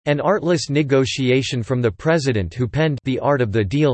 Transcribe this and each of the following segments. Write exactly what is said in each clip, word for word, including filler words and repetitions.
An artless negotiation from the president who penned The Art of the Deal.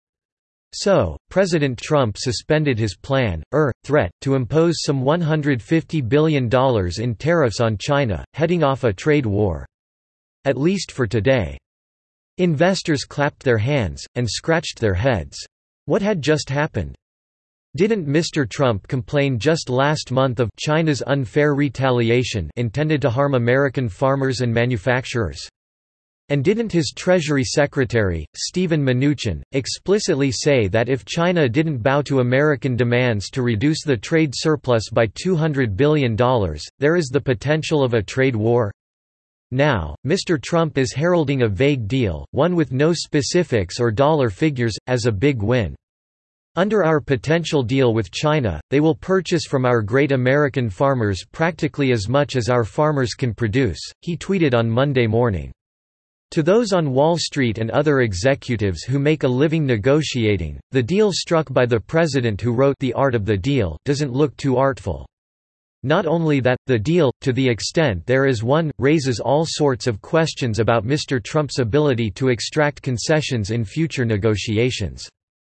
So, President Trump suspended his plan, er, threat, to impose some one hundred fifty billion dollars in tariffs on China, heading off a trade war. At least for today. Investors clapped their hands, and scratched their heads. What had just happened? Didn't Mister Trump complain just last month of China's unfair retaliation intended to harm American farmers and manufacturers? And didn't his Treasury Secretary, Steven Mnuchin, explicitly say that if China didn't bow to American demands to reduce the trade surplus by two hundred billion dollars, there is the potential of a trade war? Now, Mister Trump is heralding a vague deal, one with no specifics or dollar figures, as a big win. Under our potential deal with China, they will purchase from our great American farmers practically as much as our farmers can produce, he tweeted on Monday morning. To those on Wall Street and other executives who make a living negotiating, the deal struck by the president who wrote The Art of the Deal doesn't look too artful. Not only that, the deal, to the extent there is one, raises all sorts of questions about Mister Trump's ability to extract concessions in future negotiations.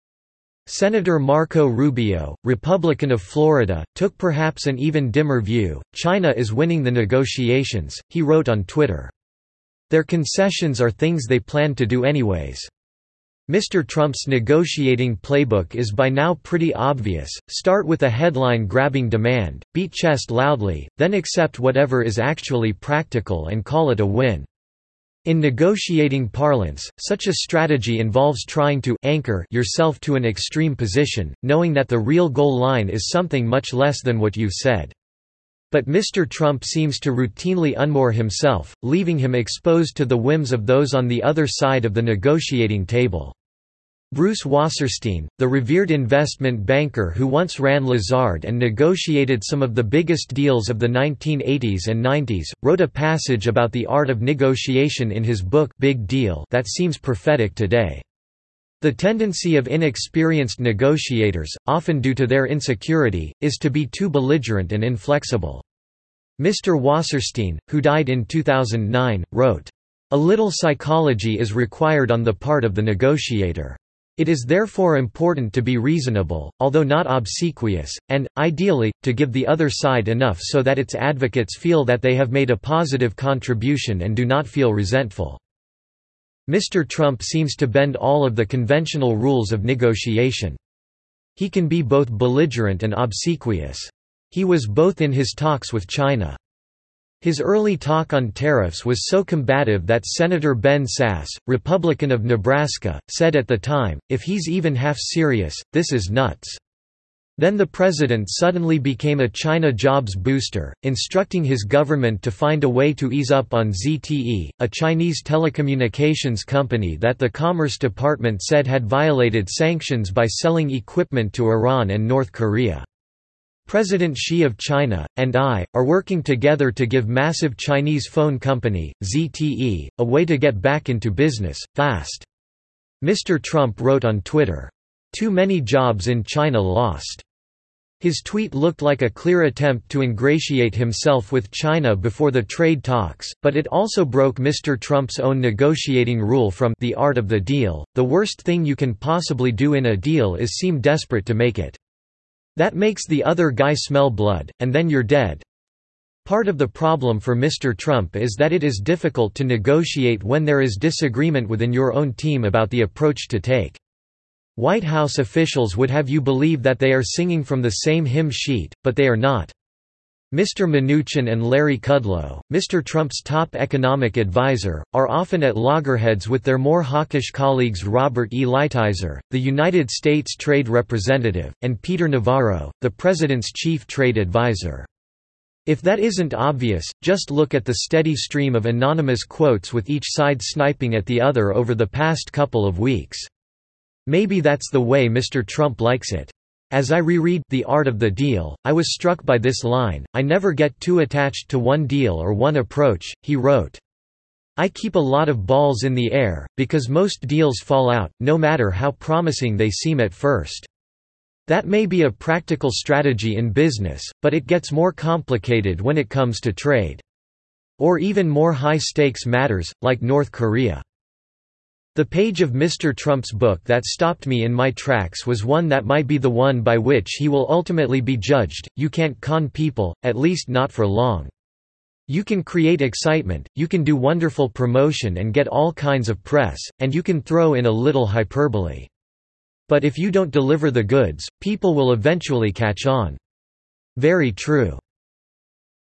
Senator Marco Rubio, Republican of Florida, took perhaps an even dimmer view. China is winning the negotiations, he wrote on Twitter. Their concessions are things they planned to do anyways. Mister Trump's negotiating playbook is by now pretty obvious: start with a headline-grabbing demand, beat chest loudly, then accept whatever is actually practical and call it a win. In negotiating parlance, such a strategy involves trying to anchor yourself to an extreme position, knowing that the real goal line is something much less than what you've said. But Mister Trump seems to routinely unmoor himself, leaving him exposed to the whims of those on the other side of the negotiating table. Bruce Wasserstein, the revered investment banker who once ran Lazard and negotiated some of the biggest deals of the nineteen eighties and nineties, wrote a passage about the art of negotiation in his book Big Deal that seems prophetic today. The tendency of inexperienced negotiators, often due to their insecurity, is to be too belligerent and inflexible. Mister Wasserstein, who died in two thousand nine, wrote, "A little psychology is required on the part of the negotiator. It is therefore important to be reasonable, although not obsequious, and, ideally, to give the other side enough so that its advocates feel that they have made a positive contribution and do not feel resentful." Mister Trump seems to bend all of the conventional rules of negotiation. He can be both belligerent and obsequious. He was both in his talks with China. His early talk on tariffs was so combative that Senator Ben Sasse, Republican of Nebraska, said at the time, "If he's even half serious, this is nuts." Then the president suddenly became a China jobs booster, instructing his government to find a way to ease up on Z T E, a Chinese telecommunications company that the Commerce Department said had violated sanctions by selling equipment to Iran and North Korea. President Xi of China, and I, are working together to give massive Chinese phone company, Z T E, a way to get back into business, fast. Mister Trump wrote on Twitter. Too many jobs in China lost. His tweet looked like a clear attempt to ingratiate himself with China before the trade talks, but it also broke Mister Trump's own negotiating rule from The Art of the Deal: the worst thing you can possibly do in a deal is seem desperate to make it. That makes the other guy smell blood, and then you're dead. Part of the problem for Mister Trump is that it is difficult to negotiate when there is disagreement within your own team about the approach to take. White House officials would have you believe that they are singing from the same hymn sheet, but they are not. Mister Mnuchin and Larry Kudlow, Mister Trump's top economic advisor, are often at loggerheads with their more hawkish colleagues Robert E. Lighthizer, the United States Trade Representative, and Peter Navarro, the president's chief trade advisor. If that isn't obvious, just look at the steady stream of anonymous quotes with each side sniping at the other over the past couple of weeks. Maybe that's the way Mister Trump likes it. As I reread The Art of the Deal, I was struck by this line: "I never get too attached to one deal or one approach," he wrote. "I keep a lot of balls in the air, because most deals fall out, no matter how promising they seem at first. That may be a practical strategy in business, but it gets more complicated when it comes to trade." Or even more high-stakes matters, like North Korea. The page of Mister Trump's book that stopped me in my tracks was one that might be the one by which he will ultimately be judged. You can't con people, at least not for long. You can create excitement, you can do wonderful promotion and get all kinds of press, and you can throw in a little hyperbole. But if you don't deliver the goods, people will eventually catch on. Very true.